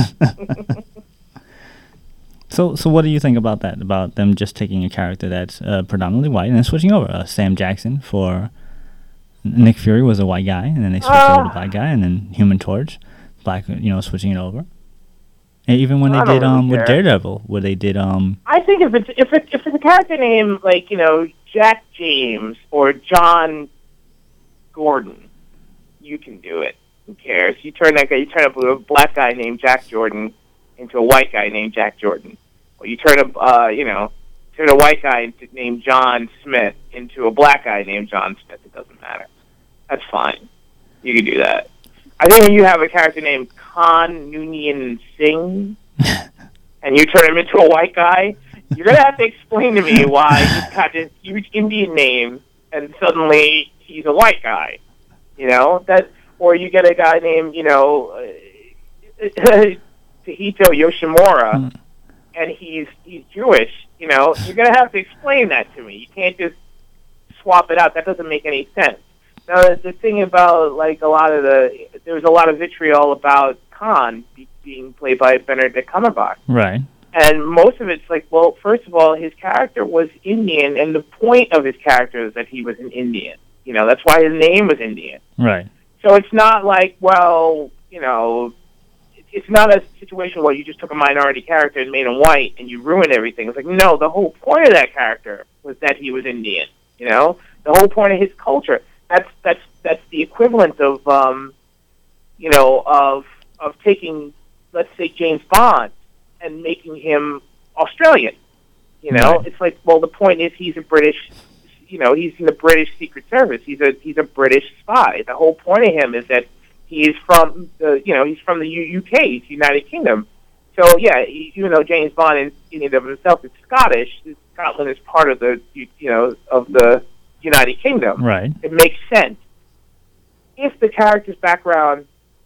C: So, so what do you think about that? About them just taking a character that's uh, predominantly white and then switching over? Uh, Sam Jackson for Nick Fury was a white guy, and then they switched over to
D: Uh.
C: black guy, and then Human Torch, black, you know, switching it over. And even when
D: I
C: they
D: don't
C: did
D: really
C: um with
D: care.
C: Daredevil, where they did um
D: I think if it's if it's if it's a character name like you know Jack James or John Gordon, you can do it. Who cares? You turn that guy, you turn a black guy named Jack Jordan into a white guy named Jack Jordan, or you turn a uh, you know turn a white guy into, named John Smith into a black guy named John Smith. It doesn't matter. That's fine. You can do that. I think when you have a character named Khan Noonien Singh, and you turn him into a white guy, you're gonna have to explain to me why he's got this huge Indian name and suddenly he's a white guy. You know that or you get a guy named, you know, uh, Tahito Yoshimura,
C: Mm.
D: and he's he's Jewish, you know, you're going to have to explain that to me. You can't just swap it out. That doesn't make any sense. Now, the thing about, like, a lot of the, there was a lot of vitriol about Khan be, being played by Benedict Cumberbatch.
C: Right.
D: And most of it's like, well, first of all, his character was Indian, and the point of his character is that he was an Indian. You know, that's why his name was Indian.
C: Right.
D: So it's not like, well, you know, it's not a situation where you just took a minority character and made him white and you ruined everything. It's like, no, the whole point of that character was that he was Indian. You know, the whole point of his culture. That's that's that's the equivalent of, um, you know, of of taking, let's say, James Bond and making him Australian. You know,
C: Right.
D: it's like, well, the point is he's a British. You know, he's in the British Secret Service. He's a he's a British spy. The whole point of him is that he is from the you know he's from the U- UK, he's United Kingdom. So yeah, he, even though James Bond in, in and of himself is Scottish, Scotland is part of the you, you know of the United Kingdom.
C: Right.
D: It makes sense if the character's background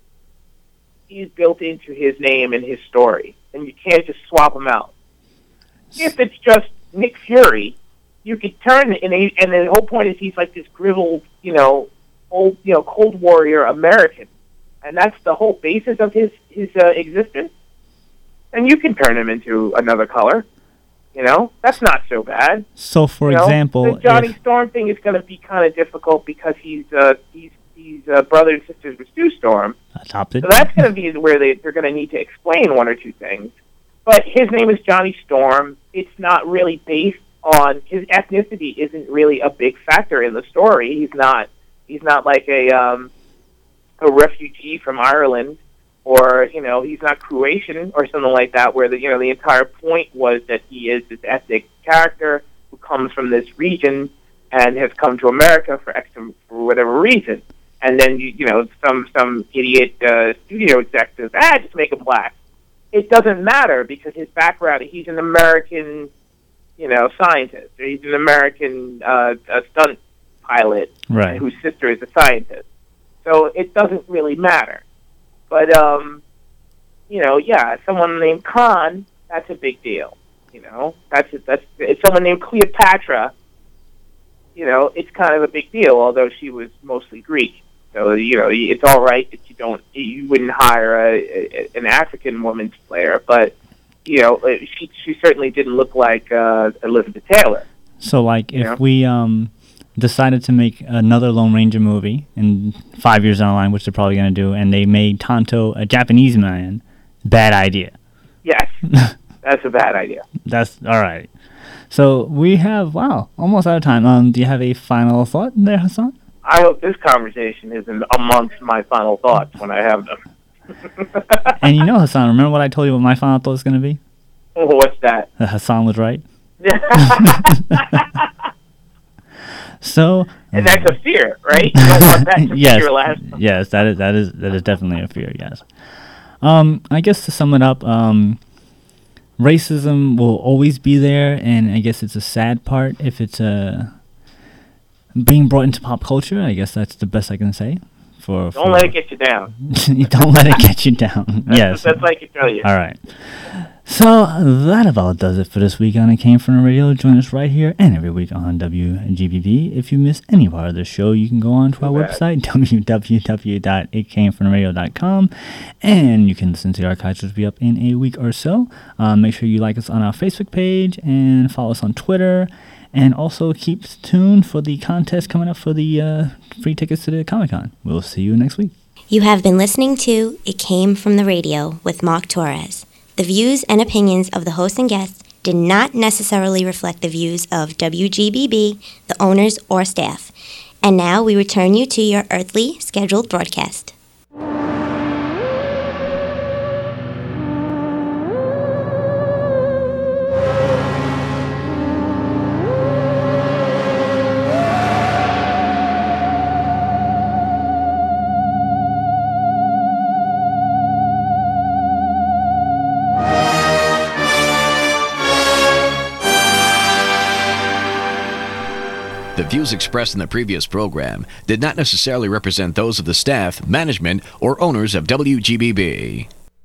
D: is built into his name and his story, and you can't just swap them out. If it's just Nick Fury, you could turn it, and, he, and the whole point is he's like this grizzled, you know, old, you know, Cold Warrior American, and that's the whole basis of his his uh, existence. And you can turn him into another color. You know, that's not so bad.
C: So, for
D: You know,
C: example,
D: the Johnny
C: if,
D: Storm thing is going to be kind of difficult because he's uh, he's he's uh, brother and sisters with Sue Storm.
C: adopted.
D: So that's going to be where they, they're going to need to explain one or two things. But his name is Johnny Storm. It's not really based on his ethnicity. Isn't really a big factor in the story. He's not. He's not like a um, a refugee from Ireland, or you know, he's not Croatian or something like that. Where the you know the entire point was that he is this ethnic character who comes from this region and has come to America for X for whatever reason. And then you you know some some idiot uh, studio exec says, ah, just make him black. It doesn't matter because his background, he's an American, you know, scientist. Or he's an American uh, a stunt pilot
C: Right.
D: whose sister is a scientist. So it doesn't really matter. But, um, you know, yeah, someone named Khan, that's a big deal. You know, that's that's it's someone named Cleopatra. You know, it's kind of a big deal, although she was mostly Greek. So you know, it's all right that you don't, you wouldn't hire a, a, an African woman to play her, but you know, she she certainly didn't look like uh, Elizabeth Taylor.
C: So, like, if
D: Yeah.
C: we um decided to make another Lone Ranger movie in five years down the line, which they're probably going to do, and they made Tonto a Japanese man, bad idea.
D: Yes, that's a bad idea.
C: That's all right. So we have wow, almost out of time. Um, do you have a final thought there, Hassan?
D: I hope this conversation isn't amongst my final thoughts when I have them.
C: And you know, Hassan, remember what I told you what my final thought is going to be?
D: What's that?
C: That Hassan was right. So,
D: And that's a fear, right? You don't want that to be
C: yes,
D: your last.
C: yes, that is that is that is definitely a fear. Yes. Um, I guess to sum it up, um, racism will always be there, and I guess it's a sad part if it's uh, being brought into pop culture. I guess that's the best I can say. For, for
D: Don't let it get you down.
C: don't let it get you down.
D: That's,
C: Yes.
D: that's like I tell you.
C: All right. So that about does it for this week on It Came From the Radio. Join us right here and every week on W G B B. If you miss any part of the show, you can go on to our
D: Too bad.
C: website, w w w dot it came from the radio dot com, and you can listen to the archives, which will be up in a week or so. Um, make sure you like us on our Facebook page and follow us on Twitter. And also keep tuned for the contest coming up for the uh, free tickets to the Comic-Con. We'll see you next week.
B: You have been listening to It Came From the Radio with Mark Torres. The views and opinions of the host and guests did not necessarily reflect the views of W G B B, the owners, or staff. And now we return you to your earthly scheduled broadcast.
A: The views expressed in the previous program did not necessarily represent those of the staff, management, or owners of W G B B.